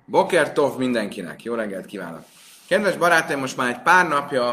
Boker Tov mindenkinek, jó reggelt kívánok! Kedves barátaim, most már egy pár napja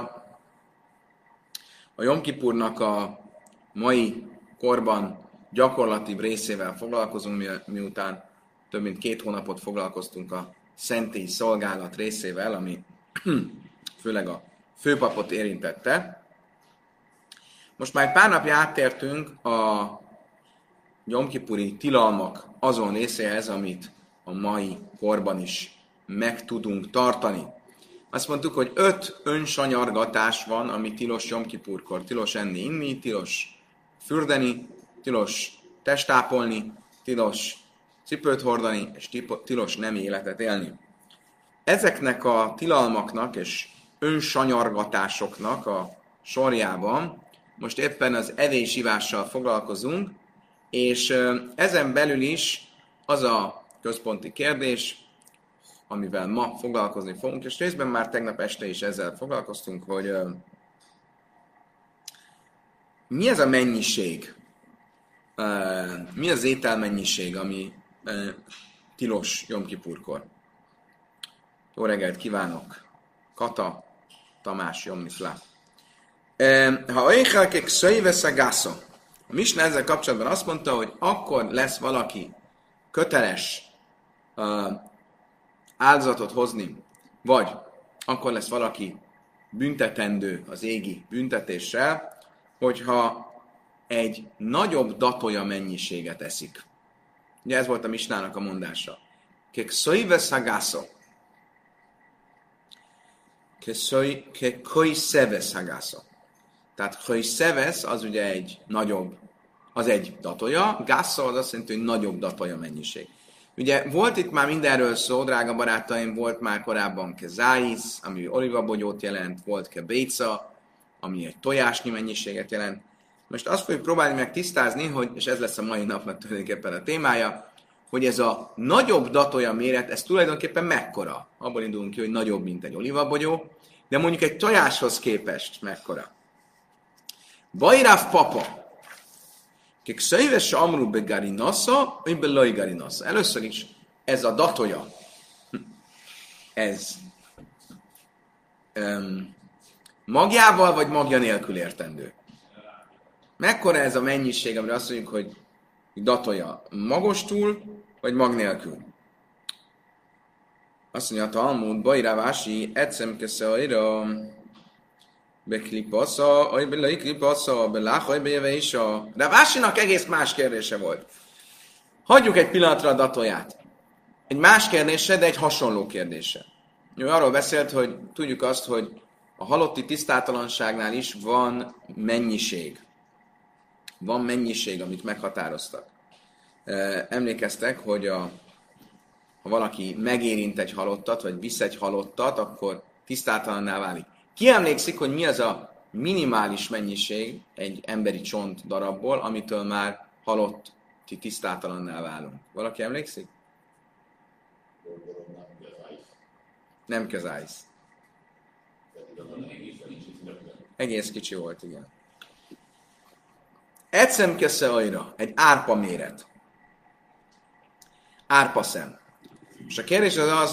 a Jom Kipurnak a mai korban gyakorlati részével foglalkozunk, miután több mint 2 hónapot foglalkoztunk a szentély szolgálat részével, ami főleg a főpapot érintette. Most már egy pár napja áttértünk a Jom Kipuri tilalmak azon részéhez, amit a mai korban is meg tudunk tartani. Azt mondtuk, hogy 5 önsanyargatás van, ami tilos Jom Kipurkor. Tilos enni, inni, tilos fürdeni, tilos testápolni, tilos cipőt hordani, és tilos nem életet élni. Ezeknek a tilalmaknak és önsanyargatásoknak a sorjában most éppen az evés-ivással foglalkozunk, és ezen belül is az a központi kérdés, amivel ma foglalkozni fogunk, és részben már tegnap este is ezzel foglalkoztunk, hogy mi ez a mennyiség, mi az ételmennyiség, ami tilos Jom Kipurkor. Jó reggelt kívánok! Kata, Tamás, Jom Niflá. Ha olyhelkek szöjvesz a gászon. A Misna ezzel kapcsolatban azt mondta, hogy akkor lesz valaki köteles áldozatot hozni, vagy akkor lesz valaki büntetendő az égi büntetéssel, hogyha egy nagyobb datója mennyiséget eszik. Ugye ez volt a Misnának a mondása. Kek szöjvesz a gászon. Kek szevesz a gászon. Tehát szevesz az ugye egy nagyobb, az egy datója, gászol az azt jelenti, hogy nagyobb datója mennyiség. Ugye volt itt már mindenről szó, drága barátaim, volt már korábban kezáisz, ami olivabogyót jelent, volt kebéca, ami egy tojásnyi mennyiséget jelent. Most azt fogjuk próbálni meg tisztázni, hogy, és ez lesz a mai napnak tulajdonképpen a témája, hogy ez a nagyobb datója méret, ez tulajdonképpen mekkora. Abból indulunk ki, hogy nagyobb, mint egy olivabogyó, de mondjuk egy tojáshoz képest mekkora. Bajráv papa. Kik szöjves amru be garinasza, vagy be loj garinasza. Először is ez a datója, ez magjával vagy magja nélkül értendő. Mekkora ez a mennyiség, amire azt mondjuk, hogy datója magostul, vagy mag nélkül? Azt mondja a Talmud, Bajrávási, ecemkesze ajra, beklipasza, aj belai klipasza, beláhaj bejeve is a... De Vásinak egész más kérdése volt. Hagyjuk egy pillanatra a datóját. Egy más kérdése, de egy hasonló kérdése. Ő arról beszélt, hogy tudjuk azt, hogy a halotti tisztátalanságnál is van mennyiség. Van mennyiség, amit meghatároztak. Emlékeztek, hogy ha valaki megérint egy halottat, vagy visz egy halottat, akkor tisztátalanná válik. Ki emlékszik, hogy mi az a minimális mennyiség egy emberi csont darabból, amitől már halotti tisztátalanná válunk? Valaki emlékszik? Nem kezájsz. Egész kicsi volt, igen. Ecemkesze ajra, egy árpa méret. Árpaszem. És a kérdés az,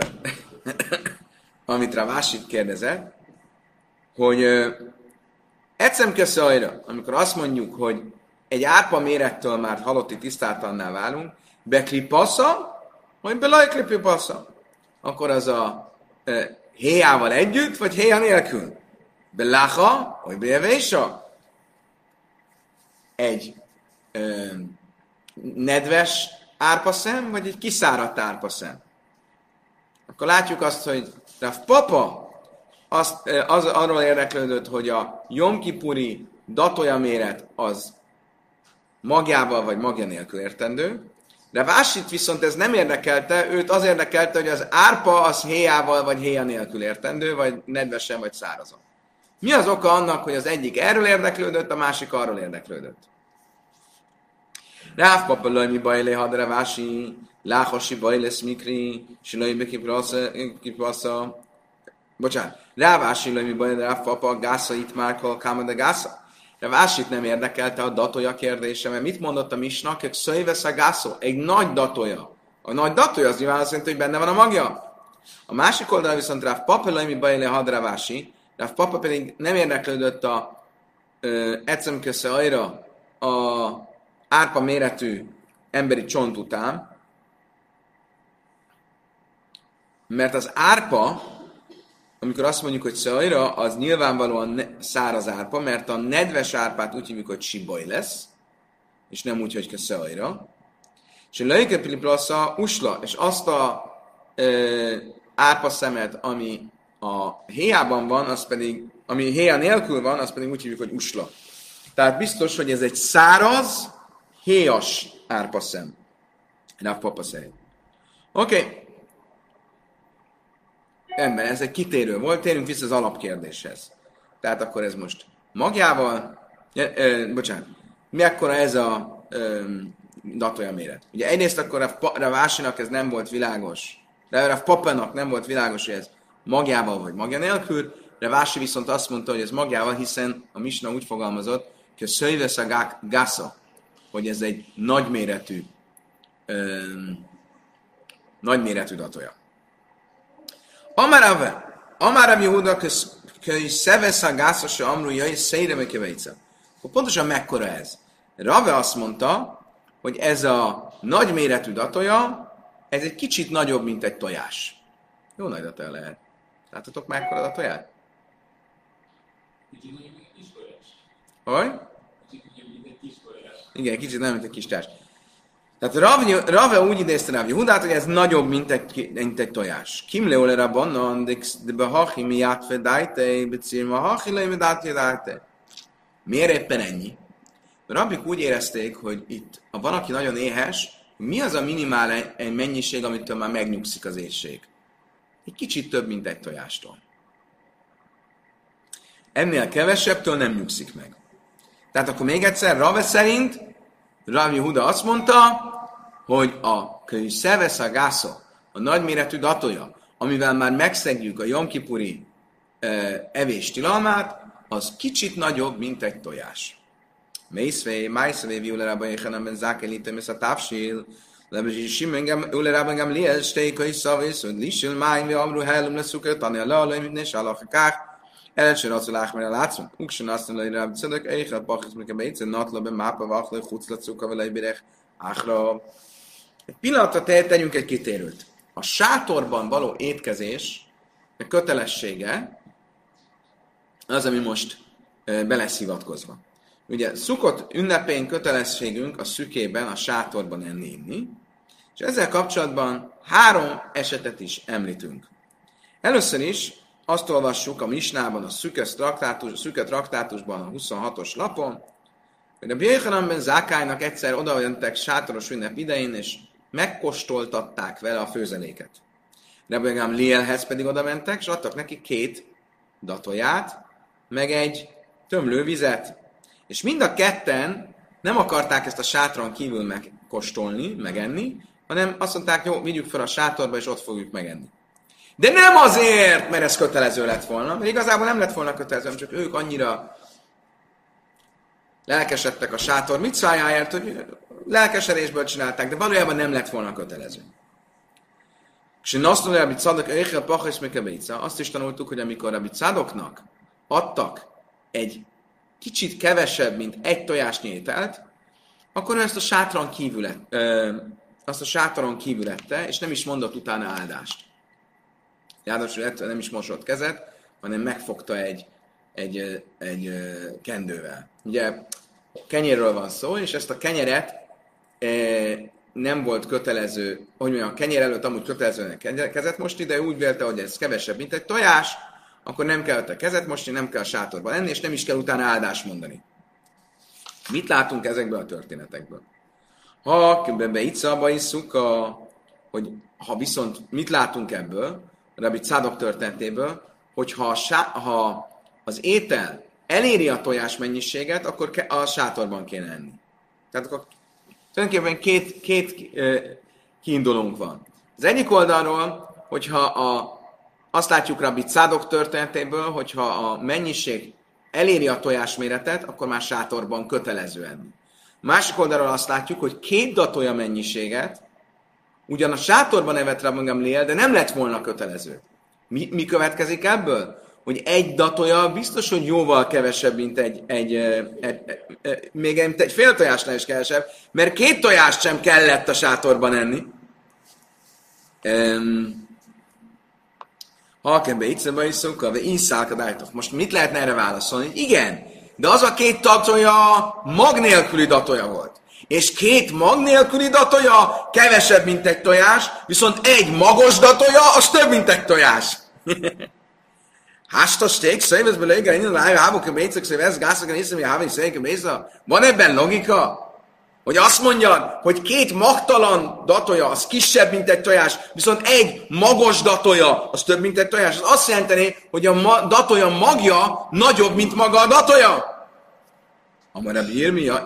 amit Rávásit kérdezett, hogy ecemkesze ajra, amikor azt mondjuk, hogy egy árpa mérettől már halotti tisztátalanná válunk, beklipasza, vagy belajklipasza, akkor az a héjával együtt, vagy héja nélkül? Beláha, vagy bejevésa? Egy nedves árpaszem, vagy egy kiszáradt árpaszem? Akkor látjuk azt, hogy Rav Papa arról érdeklődött, hogy a Jom Kipuri datója méret az magjával vagy magja nélkül értendő, de Vásit viszont ez nem érdekelte, őt az érdekelte, hogy az árpa az héjával vagy héja nélkül értendő, vagy nedvesen vagy szárazon. Mi az oka annak, hogy az egyik erről érdeklődött, a másik arról érdeklődött? Ráv Papa lojmi bajlé hadra Vási, láhosi bajlesz mikri, silajbe kipasza. Bocsánat, Rávási lojmi bajlé Ráv Papa, gásza itt már káma de gásza. Rávásit nem érdekelte a datója kérdése, mert mit mondott a Misna? Hogy szöjvesz a gászó, egy nagy datója A nagy datója az nyilván azt jelenti, hogy benne van a magja. A másik oldalon viszont Rav Papa Laimi Bajle Hadravási, Rav Papa pedig nem érdeklődött a ecemkösze ajra a árpa méretű emberi csont után, mert az árpa, amikor azt mondjuk, hogy szajra, az nyilvánvalóan száraz árpa, mert a nedves árpát úgy hívjuk, hogy sibaj lesz, és nem úgy, hogy szajra. És a lejkepiliplasza usla, és azt a árpa szemet, ami a héjában van, az pedig, ami héja nélkül van, az pedig úgy hívjuk, hogy usla. Tehát biztos, hogy ez egy száraz, héjas árpaszem. Rav Papa szerint. Oké. Ember, ez egy kitérő volt, térjünk vissza az alapkérdéshez. Tehát akkor ez most magjával, mekkora ez a datója méret? Ugye egyrészt akkor Rav Ásinak ez nem volt világos, de Rav Papának nem volt világos, hogy ez magjával vagy magja nélkül, Rav Ási viszont azt mondta, hogy ez magjával, hiszen a Misna úgy fogalmazott, hogy a szöjvesz a gásza, hogy ez egy nagyméretű datója. Amarav Yehuda köz szevesz a gászasa amruja és széjre mekeveice. Pontosan mekkora ez? Rave azt mondta, hogy ez a nagyméretű datója, ez egy kicsit nagyobb, mint egy tojás. Jó nagy datója lehet. Láttatok mekkora datóját? Hogy? Igen, kicsit nem, mint egy kis társ. Tehát Rave úgy idézte Rav Jehudát, hogy ez nagyobb, mint egy tojás. Kim leole rabbanon, de behachi mi játfedájte, becírma hachi le mi dátjedájte. Miért éppen ennyi? A rabbik úgy érezték, hogy itt, ha van, aki nagyon éhes, mi az a minimál mennyiség, amitől már megnyugszik az éhség? Egy kicsit több, mint egy tojástól. Ennél kevesebbtől nem nyugszik meg. Tehát akkor még egyszer, Rave szerint, Rav Jehuda azt mondta, hogy a szevesz a gásza, a nagyméretű datója, amivel már megszegjük a Jom Kipuri evés tilalmát, az kicsit nagyobb, mint egy tojás. Májszvé, viulerában éhenemben zákelítem ezt a távsil, lebezsi ulerában gam liel, stékai szavész, hogy lisil májn, vi amru hellum leszukert, tani a lealai, mint ne alakakák, Elcser az, hogy lákmére látszunk. Uksen azt mondja, hogy Rábi Cedek, Eichel, Pachis, Mike Beice, Natla, Ben Mápa, Vachle, Huclacuka, Velej, Birech, Áhra. Egy pillanatra tegyünk egy kitérőt. A sátorban való étkezés kötelessége az, ami most be lesz hivatkozva. Ugye Szukot ünnepén kötelességünk a szükében, a sátorban enni, és ezzel kapcsolatban 3 esetet is említünk. Először is azt olvassuk a Misnában, a Szüke traktátusban, a 26-os lapon, hogy a Bjéhanemben Zákálynak egyszer odajöttek sátoros ünnep idején, és megkóstoltatták vele a főzeléket. Rabbi Gamlielhez pedig oda mentek, és adtak neki 2 datóját, meg egy tömlővizet. És mind a ketten nem akarták ezt a sátron kívül megkóstolni, megenni, hanem azt mondták, jó, vigyük fel a sátorba, és ott fogjuk megenni. De nem azért, mert ez kötelező lett volna, mert igazából nem lett volna kötelező, csak ők annyira lelkesedtek a sátor micvájáért, hogy lelkesedésből csinálták, de valójában nem lett volna kötelező. És én azt mondom, hogy azt is tanultuk, hogy amikor Rabbi Tzadoknak adtak egy kicsit kevesebb, mint egy tojásnyi ételt, akkor ezt a sátoron kívül ette, és nem is mondott utána áldást. Ráadásul ettől nem is mosott kezet, hanem megfogta egy kendővel. Ugye kenyérről van szó, és ezt a kenyeret nem volt kötelező, hogy mondjam, a kenyér előtt amúgy kötelezően kezet mosni, de úgy vélte, hogy ez kevesebb, mint egy tojás, akkor nem kell a kezet mosni, nem kell a sátorba lenni, és nem is kell utána áldást mondani. Mit látunk ezekből a történetekből? Ha beitszaba isszuk, hogy ha viszont mit látunk ebből, Rabbi Tzadok történetéből, hogy ha az étel eléri a tojás mennyiséget, akkor a sátorban kéne enni. Tehát akkor tulajdonképpen két kiindulónk van. Az egyik oldalról, hogyha azt látjuk Rabbi Tzadok történetéből, hogyha a mennyiség eléri a tojás méretet, akkor már sátorban kötelező enni. A másik oldalról azt látjuk, hogy 2 datója mennyiséget ugyan a sátorban evett Rabban Gamliel, de nem lett volna kötelező. Mi következik ebből? Hogy egy datoja biztos, hogy jóval kevesebb, mint még egy fél tojásnál is kevesebb, mert 2 tojást sem kellett a sátorban enni. Halkenbe itzebe is szokkal, vagy iszálkadájtok. Most mit lehetne erre válaszolni? Igen, de az a 2 datoja mag nélküli datoja volt. És 2 mag nélküli datoja kevesebb, mint egy tojás, viszont egy magos datoja, az több, mint egy tojás. Hástasték, szévezbe légel, innen lájva, hábok a bécek, szévez, gászakan hiszem, hogy hávni szék a béza. Van ebben logika? Hogy azt mondjad, hogy 2 magtalan datoja, az kisebb, mint egy tojás, viszont egy magos datoja, az több, mint egy tojás. Az azt jelenteni, hogy a datoja magja nagyobb, mint maga a datoja. Amara bírmia,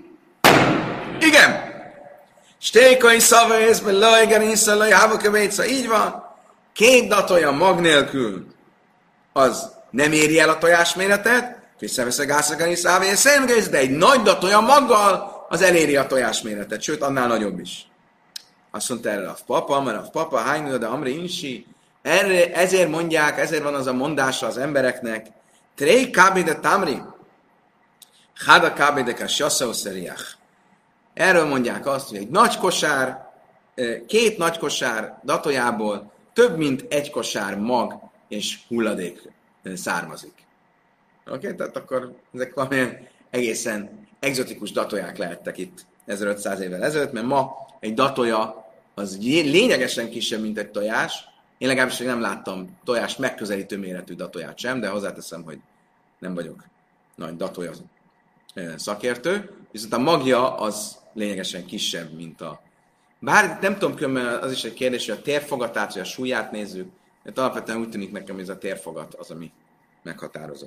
igen. Stékai szavaészben, lajgen, iszalaj, hábok a béca, így van. 2 datoja mag nélkül, az nem éri el a tojás méretet, visszaveszek gászakani szávé, de egy nagy datoja maggal, az eléri a tojás méretet, sőt, annál nagyobb is. Azt mondta erre a papa, mert a papa hánylő, de amri insi, ezért mondják, ezért van az a mondása az embereknek, trei kábide tamri, háda kábide kassasau szeriach. Erről mondják azt, hogy egy nagy kosár, 2 nagy kosár datojából több mint 1 kosár mag és hulladék származik. Oké, tehát akkor ezek valamilyen egészen egzotikus datóják lehettek itt 1500 évvel ezelőtt, mert ma egy datója az lényegesen kisebb, mint egy tojás. Én legalábbis nem láttam tojás megközelítő méretű datóját sem, de hozzáteszem, hogy nem vagyok nagy datója szakértő, viszont a magja az lényegesen kisebb, mint a... Bár nem tudom, különben az is egy kérdés, hogy a térfogatát, vagy a súlyát nézzük, mert alapvetően úgy tűnik nekem, hogy ez a térfogat az, ami meghatározó.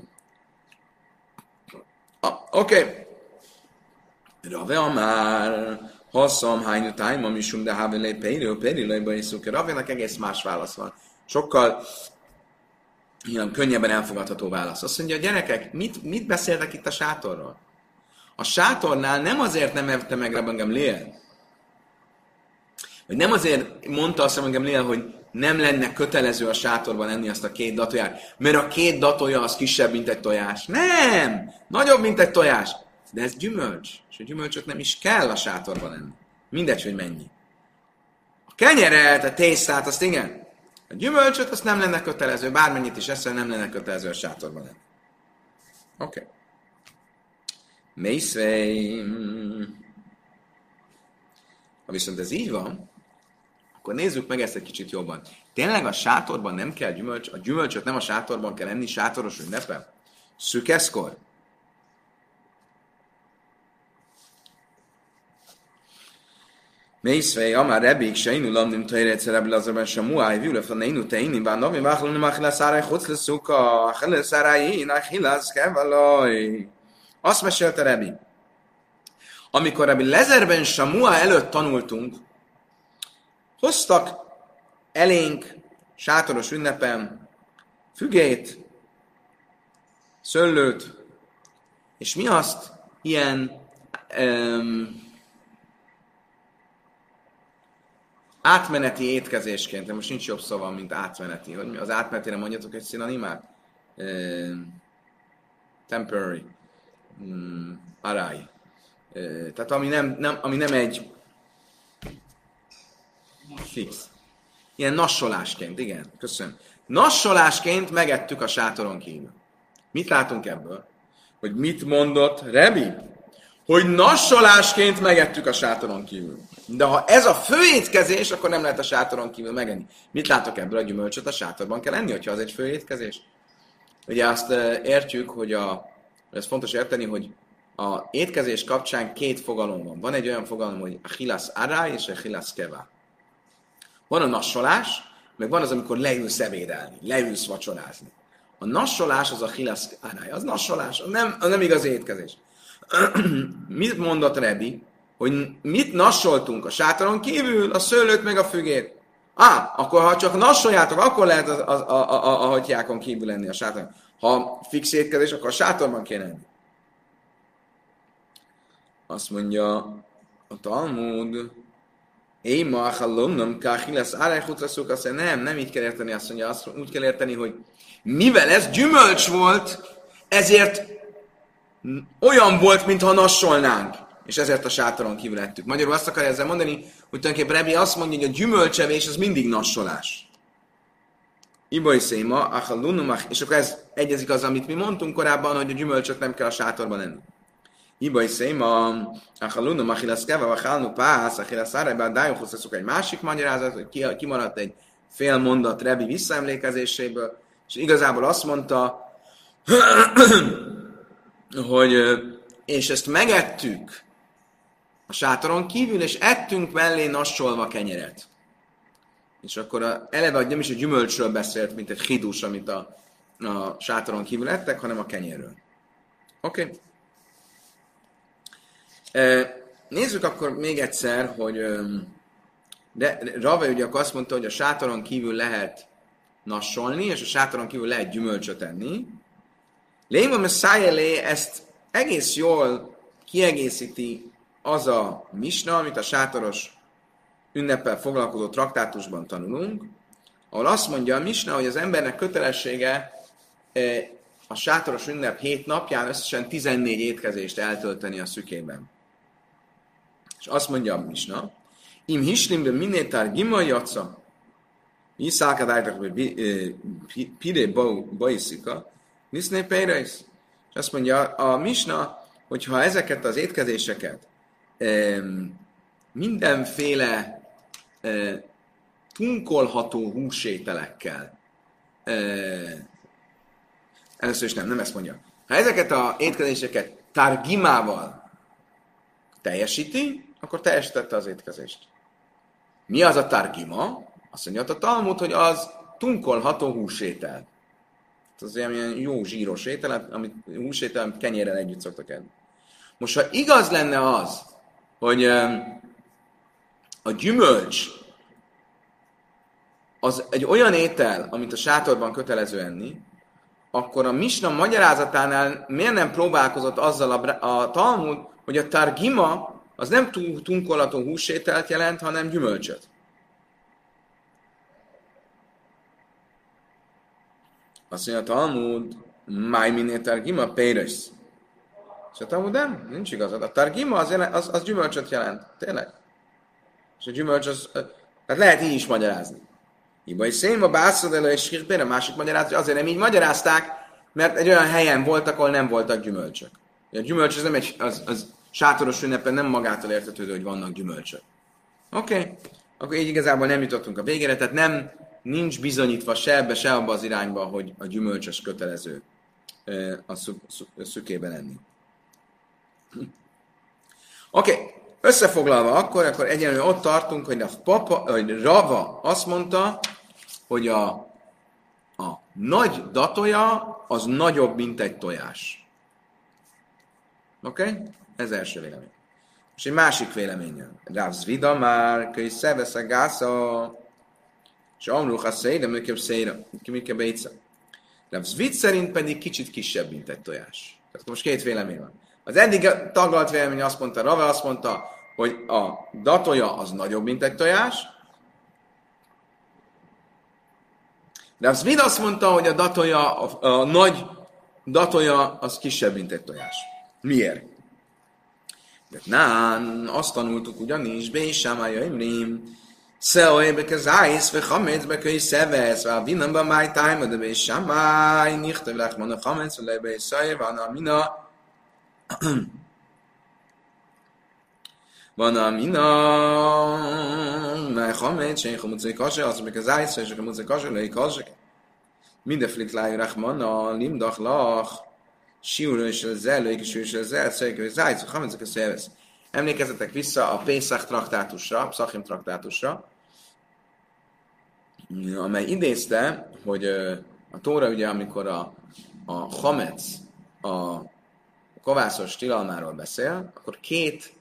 Oké. Rave Amár, Hasszam, Hányu, Tájma, Misum, de Hávelé, Périlőjbe is szúke. Ravénak egész más válasz van. Sokkal könnyebben elfogadható válasz. Azt mondja, a gyerekek, mit beszéltek itt a sátorról? A sátornál nem azért nem evte meg Rabban Gamliel, vagy nem azért mondta azt Rabban Gamliel, hogy nem lenne kötelező a sátorban enni azt a 2 datóját, mert a 2 datója az kisebb, mint egy tojás. Nem! Nagyobb, mint egy tojás. De ez gyümölcs, és a gyümölcsöt nem is kell a sátorban enni. Mindegy, hogy mennyi. A kenyeret, a tésztát, azt igen. A gyümölcsöt azt nem lenne kötelező, bármennyit is eszel, nem lenne kötelező a sátorban enni. Oké. Mészvej. Ha viszont ez így van, akkor nézzük meg ezt egy kicsit jobban. Tényleg a sátorban nem kell gyümölcs, a gyümölcsöt nem a sátorban kell enni sátoros ünnepen? Szükeszkor? Mészvej, amár rebék se inu lamnim tajrejtsze rebbi lazarban se muáj, vülöf, ne inu te inni, bár navi váchlani máchile száráj, hocz le szuka, achile száráj, én achillász kevalaj. Azt mesélte Rebbi. Amikor Rebbi Lezerben Samua előtt tanultunk, hoztak elénk sátoros ünnepen fügét, szőlőt, és mi azt ilyen átmeneti étkezésként, de most nincs jobb szava, mint átmeneti. Hogy az átmenetére mondjatok egy szinonimát? Temporary. Arály. Tehát ami nem egy fix. Ilyen nassolásként, igen, köszönöm. Nassolásként megettük a sátoron kívül. Mit látunk ebből? Hogy mit mondott Rebbi? Hogy nassolásként megettük a sátoron kívül. De ha ez a fő étkezés, akkor nem lehet a sátoron kívül megenni. Mit látok ebből? A gyümölcsöt a sátorban kell enni, hogyha az egy fő étkezés. Ugye azt értjük, hogy ez fontos érteni, hogy a étkezés kapcsán 2 fogalom van. Van egy olyan fogalom, hogy a chilasz aráj és a chilasz kevá. Van a nassolás, meg van az, amikor leülsz ebédelni, leülsz vacsorázni. A nassolás az a chilasz aráj, az nassolás, az nem igaz étkezés. Mit mondott Rebbi? Hogy mit nassoltunk a sátoron kívül, a szőlőt meg a fügét. Akkor ha csak nassoljátok, akkor lehet a hatyjákon kívül lenni a sátoron. Ha fix étkezés, akkor a sátorban kéne enni. Azt mondja a Talmud, Éma, hallomnom, káhilasz, árejhutraszuk, azt mondja, nem így kell érteni, azt mondja, azt úgy kell érteni, hogy mivel ez gyümölcs volt, ezért olyan volt, mintha nassolnánk, és ezért a sátoron kívül ettük. Magyarul azt akarja ezzel mondani, hogy tulajdonképpen Rebbi azt mondja, hogy a gyümölcsevés az mindig nassolás. Ibai széma, achalunumach, és akkor ez egyezik az, amit mi mondtunk korábban, hogy a gyümölcsöt nem kell a sátorban enni. Ibai széma, achalunumach, ilaszkeva, vachalnu pász, achilaszára, dájuhuszaszuk egy másik magyarázat, hogy kimaradt egy fél mondat Rebbi visszaemlékezéséből, és igazából azt mondta, hogy és ezt megettük a sátoron kívül, és ettünk mellé nassolva kenyeret. És akkor eleve nem is a gyümölcsről beszélt, mint egy hidus, amit a sátoron kívül ettek, hanem a kenyérről. Oké. Nézzük akkor még egyszer, hogy de Rava ugye akkor azt mondta, hogy a sátoron kívül lehet nassolni, és a sátoron kívül lehet gyümölcsöt enni. Léma Messiah ezt egész jól kiegészíti az a misna, amit a sátoros ünneppel foglalkozó traktátusban tanulunk, ahol azt mondja a misna, hogy az embernek kötelessége a sátoros ünnep 7 napján összesen 14 étkezést eltölteni a szükében. És azt mondja a misna, im hislimbe minétár gima jaca, iszálkadájtak, hogy pire baiszika, niszné peirais. És azt mondja a misna, hogy ha ezeket az étkezéseket mindenféle tunkolható húsételekkel, először is nem ezt mondja. Ha ezeket az étkezéseket targimával teljesíti, akkor teljesítette az étkezést. Mi az a targima? Azt mondja a Talmud, hogy az tunkolható húsétel. Ez ilyen jó zsíros étel, amit húsétel, amit kenyérrel együtt szoktak enni. Most, ha igaz lenne az, hogy a gyümölcs az egy olyan étel, amit a sátorban kötelező enni, akkor a misna magyarázatánál miért nem próbálkozott azzal a Talmud, hogy a targima az nem tunkolható húsételt jelent, hanem gyümölcsöt. Azt mondja a Talmud, máj minél targima, péres. És a Talmud nem, nincs igazad. A targima az gyümölcsöt jelent, tényleg. És a gyümölcs az, hát lehet így is magyarázni. Ibai szénba bászod elő és hirtére másik magyarázat, azért nem így magyarázták, mert egy olyan helyen voltak, ahol nem voltak gyümölcsök. A gyümölcs az nem az sátoros ünnepen nem magától értetődő, hogy vannak gyümölcsök. Oké. Akkor így igazából nem jutottunk a végére, tehát nincs bizonyítva se ebbe, se abba az irányba, hogy a gyümölcsös kötelező a szükében lenni. Oké. Összefoglalva akkor egyenlően ott tartunk, hogy Rava azt mondta, hogy a nagy datója az nagyobb, mint egy tojás. Oké? Ez első vélemény. És egy másik véleményen. Rav Zvida már, köly szevesz a gásza, és amruch a széjre, műköbb béca. Rav Zvid szerint pedig kicsit kisebb, mint egy tojás. Tehát most két vélemény van. Az eddig taglalt vélemény azt mondta, Rava azt mondta, hogy a datója az nagyobb, mint egy tojás. De az Zvid azt mondta, hogy a nagy datója az kisebb, mint egy tojás. Miért? Azt tanultuk ugyanis, Bésámája Imrim, Szeoé bekezájsz, ve chametz beköly szevesz, ve vinamba máj tájma, de Bésámáj, nichtav lechman a chametz, ve lebészáj, van a mina, van a mina, mely chametz, sen chamutzai kase, az bekezájsz, és chamutzai kase, lei kase. Mindeflik láj rachmana, limdach lach, siúrő és a zellőik és a zell, szerekő, zájc, chametz, a szevesz. Emlékezzetek vissza a Pészach traktátusra, Pszachim traktátusra, amely idézte, hogy a Tóra ugye, amikor a chametz, a kovászos tilalmáról beszél, akkor két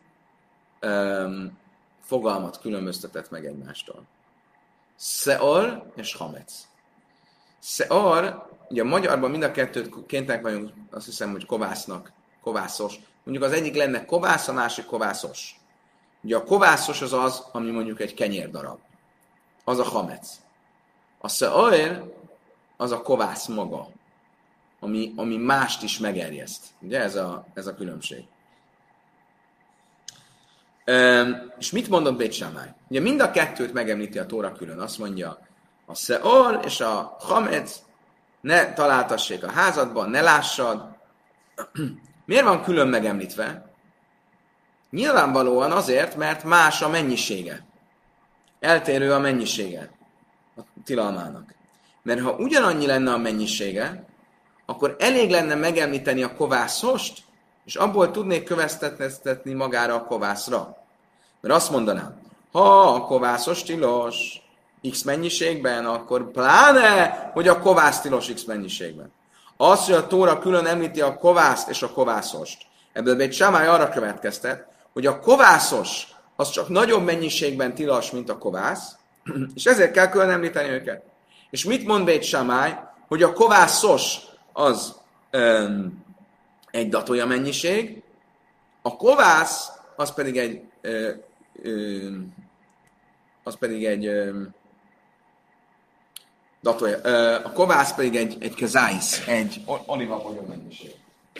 fogalmat különböztetett meg egymástól. Szeor és chametz. Szeor, ugye a magyarban mind a kettőt kénytelenek vagyunk, azt hiszem, hogy kovászos. Mondjuk az egyik lenne kovász, a másik kovászos. Ugye a kovászos az az, ami mondjuk egy kenyérdarab. Az a hamec. A szeoer az a kovász maga, ami mást is megerjeszt. Ugye ez a különbség. És mit mondott Bét Sámály? Ugye mind a kettőt megemlíti a Tóra külön. Azt mondja, a szeor és a hamec ne találtassék a házadban, ne lássad. Miért van külön megemlítve? Nyilvánvalóan azért, mert más a mennyisége. Eltérő a mennyisége a tilalmának. Mert ha ugyanannyi lenne a mennyisége, akkor elég lenne megemlíteni a kovászost, és abból tudnék következtetni magára a kovászra. Mert azt mondanám, ha a kovászos tilos X mennyiségben, akkor pláne, hogy a kovász tilos X mennyiségben. Az, hogy a Tóra külön említi a kovászt és a kovászost, ebből egy Sámály arra következtet, hogy a kovászos az csak nagyobb mennyiségben tilos, mint a kovász, és ezért kell külön említeni őket. És mit mond Bét Sámály? Hogy a kovászos az egy datója mennyiség, a kovász az pedig egy datója, a kovász pedig egy kezáisz, egy olivabogyó mennyiség.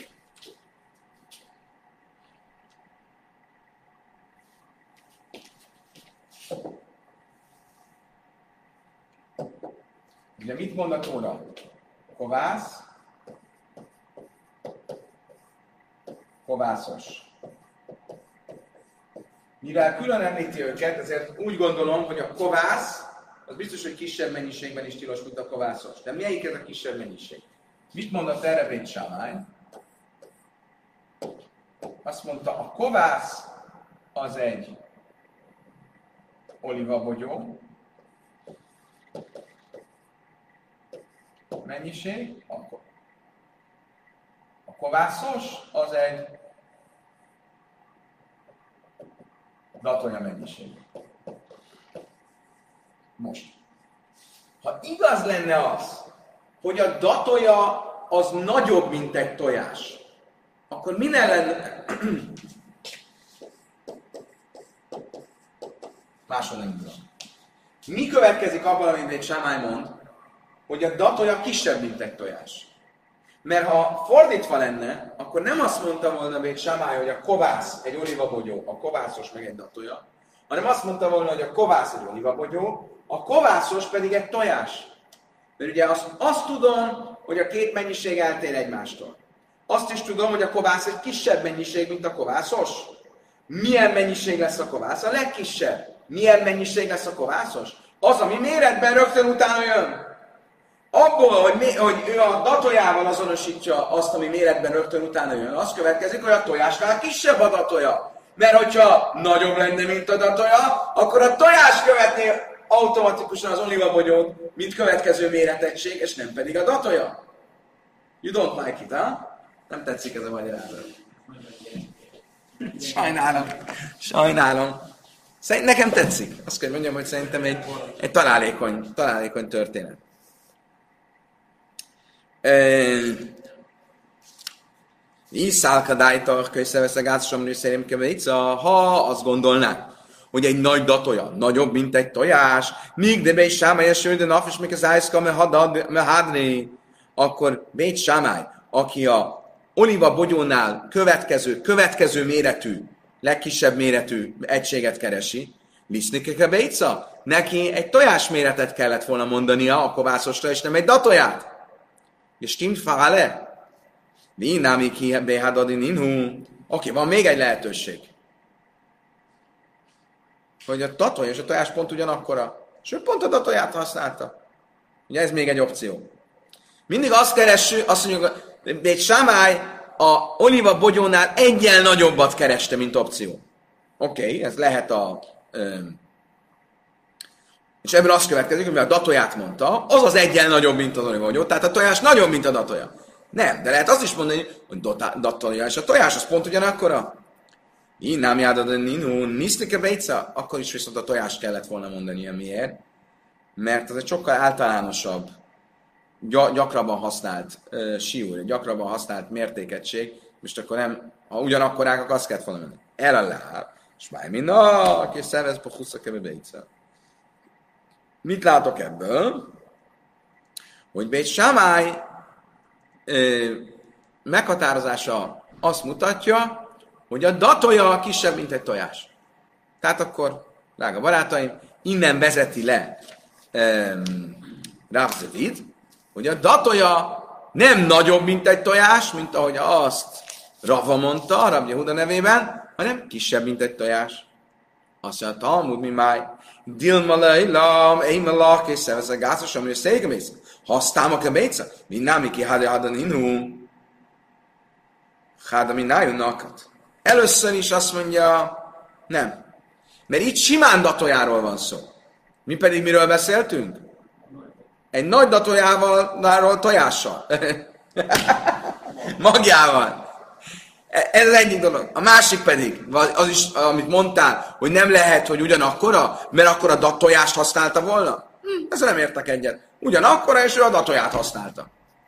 Ugye mit mond a Tóra? Kovász, kovászos. Mivel külön említi őket, ezért úgy gondolom, hogy a kovász az biztos, hogy kisebb mennyiségben is tilos, mint a kovászos. De melyik ez a kisebb mennyiség? Mit mondott erre Bét Sámály? Azt mondta, a kovász az egy olivabogyó mennyiség, a kovászos az egy datója mennyiség. Most, ha igaz lenne az, hogy a datója az nagyobb, mint egy tojás, akkor mi ne lenne? Máshol nem tudom. Mi következik abban, amit Bét Sámály mond, hogy a datója kisebb, mint egy tojás? Mert ha fordítva lenne, akkor nem azt mondta volna Bét Sámály, hogy a kovász egy olivabogyó, a kovászos meg egy datója, hanem azt mondta volna, hogy a kovász egy olivabogyó, a kovászos pedig egy tojás. Mert ugye azt tudom, hogy a két mennyiség eltér egymástól. Azt is tudom, hogy a kovász egy kisebb mennyiség, mint a kovászos. Milyen mennyiség lesz a kovász? A legkisebb. Milyen mennyiség lesz a kovászos? Az, ami méretben rögtön utána jön. Abból, hogy ő a datójával azonosítja azt, ami méretben rögtön utána jön, az következik, hogy a tojásnál kisebb a datója. Mert hogyha nagyobb lenne, mint a datója, akkor a tojás követné automatikusan az olivabogyót, mint következő méretegység, és nem pedig a datója. You don't like it, huh? Nem tetszik ez a magyarázat. Sajnálom. Nekem tetszik. Azt kell mondjam, hogy szerintem egy találékony történet. Iszálkadájtak, köszönveszek átszomlő szerint keveica, ha azt gondolnák, hogy egy nagy datója nagyobb, mint egy tojás, míg de Bét Sámály eső, de nap is még az ájszka mehadni, akkor Bét Sámály, aki a oliva bogyónál következő méretű, legkisebb méretű egységet keresi, Lisznikeke Béca, neki egy tojás méretet kellett volna mondania a kovászosra, és nem egy datóját. És stimmt fále? Linámi ki behadadin inhu. Oké, van még egy lehetőség. Hogy a datója és a tojás pont ugyanakkora. És ő pont a datóját használta. Ugye ez még egy opció. Mindig azt keressük, azt mondjuk, Bét Sámály a oliva bogyónál egyen nagyobbat kereste, mint opció. Oké, ez lehet és ebből azt következik, hogy a datóját mondta, az egyen nagyobb, mint az oliva bogyó, tehát a tojás nagyobb, mint a datója. Nem, de lehet azt is mondani, hogy datója és a tojás az pont ugyanakkora. Innám jádad ninu, nisztike béca, akkor is viszont a tojást kellett volna mondania. Miért? Mert ez egy sokkal általánosabb, gyakrabban használt siúr, gyakrabban használt mértékegység, most akkor nem, ha ugyanakkorák, akkor azt kellett volna mondani. Elalá, Smájminak, és szervezbe huszakebe bejtsza. Mit látok ebből? Hogy Bét Sámály meghatározása azt mutatja, hogy a datója kisebb, mint egy tojás. Tehát akkor, drága barátaim, innen vezeti le Rav Zevid, hogy a datója nem nagyobb, mint egy tojás, mint ahogy azt Rava mondta, Rav Jehuda nevében, hanem kisebb, mint egy tojás. Azt mondja, Talmud mi máj, Dilma leilam, eimelak, és szevesz a gászos, amire szégemész. Hasztámak a béca, minnám, ki hadan inú, nájunakat. Először is azt mondja, nem. Mert itt simán datójáról van szó. Mi pedig miről beszéltünk? Egy nagy datójával, tojással. Magjával. Ez az egyik dolog. A másik pedig, az is, amit mondtál, hogy nem lehet, hogy ugyanakkora, mert akkor a datojást használta volna. Ezzel nem értek egyet. Ugyanakkora, és ő a datóját használta.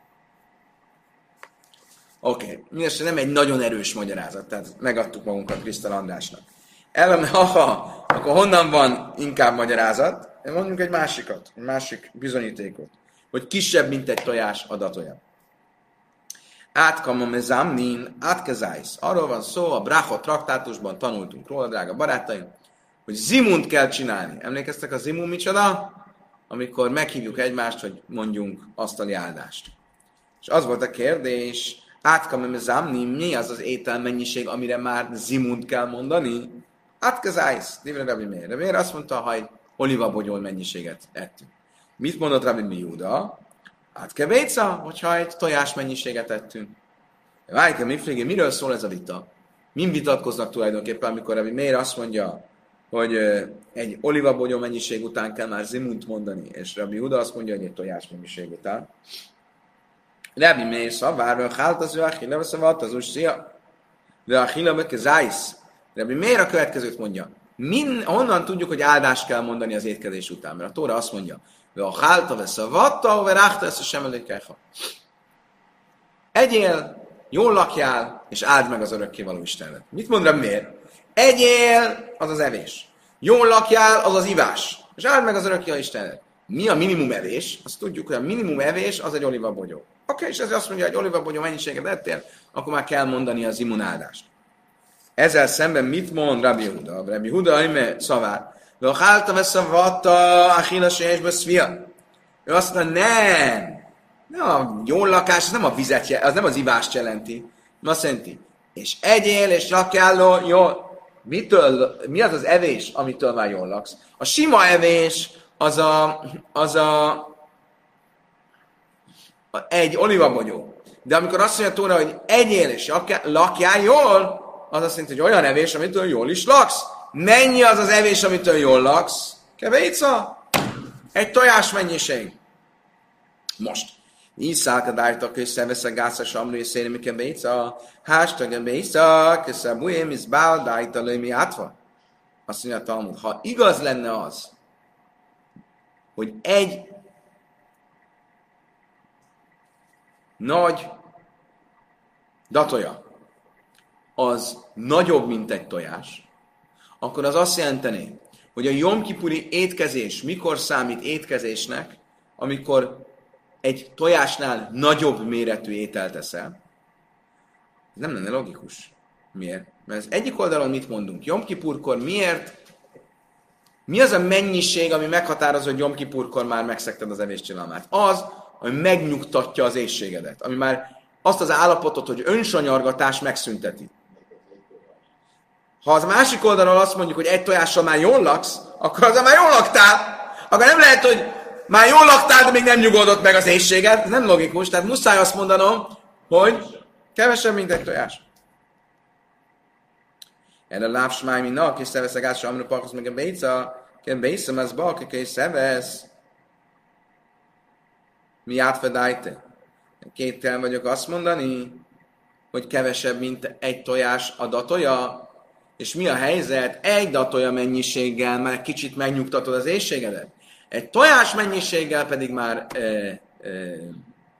Oké. Mindenesetre nem egy nagyon erős magyarázat, tehát megadtuk magunkat Krisztal Andrásnak. Akkor honnan van inkább magyarázat? Mondjuk egy másikat, egy másik bizonyítékot, hogy kisebb, mint egy tojás a datója. Átkamam ezamnin, átkezájsz. Arról van szó, a Brachot traktátusban tanultunk róla, drága barátaim, hogy zimunt kell csinálni. Emlékeztek a zimun micsoda? Amikor meghívjuk egymást, hogy mondjunk asztali áldást. És az volt a kérdés, átkamam ezamnin, mi az az ételmennyiség, amire már zimunt kell mondani? Átkezájsz. Divre Rabbi Meir. Rabbi Meir azt mondta, ha egy olivabogyól mennyiséget ettünk. Mit mondott Rabbi Yehuda? Átkevéca, hogyha egy tojás mennyiséget ettünk. Várjunk, miről szól ez a vita? Min vitatkoznak tulajdonképpen, amikor Rabbi Meir azt mondja, hogy egy olivabogyó mennyiség után kell már zimunt mondani, és Rabbi Yehuda azt mondja, hogy egy tojás mennyiség után. Rabbi Meir szavár, hát az ő achille, veszavat, az úszia, de achille, bekezájsz. Rabbi Meir a következőt mondja. Honnan tudjuk, hogy áldást kell mondani az étkezés után? Mert a Tóra azt mondja, a hálta vesz a vatta, ve ráhta ezt a semelőkeha. Egyél, jól lakjál, és áld meg az örökkévaló Istenet. Mit mond Rabbi Meir? Egyél, az az evés. Jól lakjál, az az ivás. És áld meg az örökkévaló Istenet. Mi a minimum evés? Azt tudjuk, hogy a minimum evés az egy olivabogyó. Oké, és ez azt mondja, hogy olivabogyó mennyiséget ettél, akkor már kell mondani az immunáldást. Ezzel szemben mit mond Rabbi Yehuda? Rabbi Yehuda, ime szavár. V'achálta veszavata achilas és beszvia. Ő azt mondja, nem a jól lakás, az nem a vizet, az nem az ivást jelenti. Azt jelenti, és egyél, és lakjál jól. Mi az az evés, amitől már jól laksz? A sima evés egy olivabogyó. De amikor azt mondja Tóra, hogy egyél, és lakjál jól, az azt jelenti, hogy olyan evés, amitől jól is laksz. Mennyi az az evés, amitől jól laksz? Kevéca? Egy tojás mennyiség. Most. Iszák a dájtak, és szevesz a gászas amrú, és széri mi kevéca. Hástag a béca, köszön bujém, és bál, dájta lőmi átva. Azt mondja a Talmud, ha igaz lenne az, hogy egy nagy datoja az nagyobb, mint egy tojás, akkor az azt jelenteni, hogy a Jom Kipuri étkezés mikor számít étkezésnek, amikor egy tojásnál nagyobb méretű ételt eszel. Ez nem lenne logikus. Miért? Mert az egyik oldalon mit mondunk? Jom Kipurkor miért? Mi az a mennyiség, ami meghatározó, hogy Jom Kipurkor már megszegted az evéstilalmát? Az, ami megnyugtatja az éhségedet, ami már azt az állapotot, hogy önsanyargatás megszünteti. Ha az másik oldalon azt mondjuk, hogy egy tojással már jól laksz, akkor azzal már jól laktál. Akkor nem lehet, hogy már jól laktál, de még nem nyugodott meg az éhséged. Ez nem logikus, tehát muszáj azt mondanom, hogy kevesebb, mint egy tojás. Erre lábsmáj minnak, és szevesz a gásra, amire parkoz meg a béca, kell bészem az balkik, és szevesz. Mi átfedájte? Kéttel vagyok azt mondani, hogy kevesebb, mint egy tojás a datoja, és mi a helyzet? Egy datoja mennyiséggel már kicsit megnyugtatod az éhségedet. Egy tojás mennyiséggel pedig már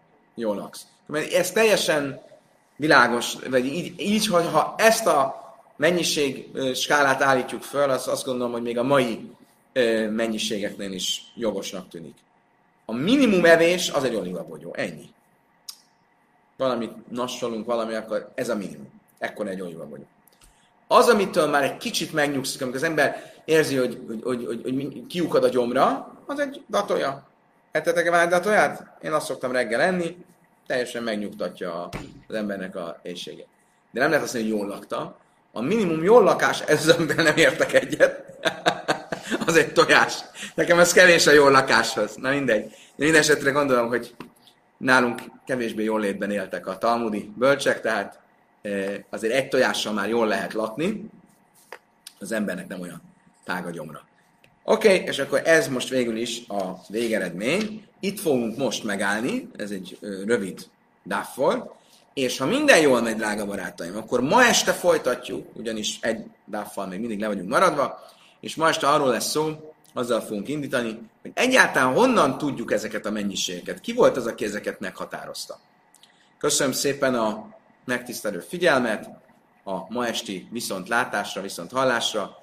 jól laksz. Ez teljesen világos, vagy így ha ezt a mennyiség skálát állítjuk föl, azt gondolom, hogy még a mai mennyiségeknél is jogosnak tűnik. A minimum evés az egy olivabogyó, ennyi. Valamit nassolunk, akkor ez a minimum. Ekkor egy olivabogyó. Az, amitől már egy kicsit megnyugszik, amikor az ember érzi, hogy kiukad a gyomra, az egy datolja. Ettetek-e már datóját? Én azt szoktam reggel enni, teljesen megnyugtatja az embernek a éjségét. De nem lehet azt mondani, hogy jól lakta. A minimum jól lakás, ez az, amivel nem értek egyet. Az egy tojás. Nekem ez kevés a jól lakáshoz. Na mindegy. De minden esetre gondolom, hogy nálunk kevésbé jól létben éltek a talmudi bölcsek, tehát azért egy tojással már jól lehet lakni. Az embernek nem olyan tág a gyomra. Oké, és akkor ez most végül is a végeredmény. Itt fogunk most megállni, ez egy rövid dáv volt, és ha minden jól megy, drága barátaim, akkor ma este folytatjuk, ugyanis egy dávval még mindig le vagyunk maradva, és ma este arról lesz szó, azzal fogunk indítani, hogy egyáltalán honnan tudjuk ezeket a mennyiségeket. Ki volt az, aki ezeket meghatározta? Köszönöm szépen a megtisztelő figyelmet, a ma esti viszontlátásra, viszonthallásra.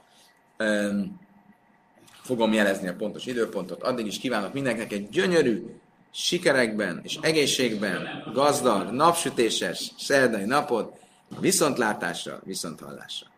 Fogom jelezni a pontos időpontot. Addig is kívánok mindenkinek egy gyönyörű, sikerekben és egészségben, gazdag, napsütéses, szerdai napot, viszontlátásra, viszonthallásra.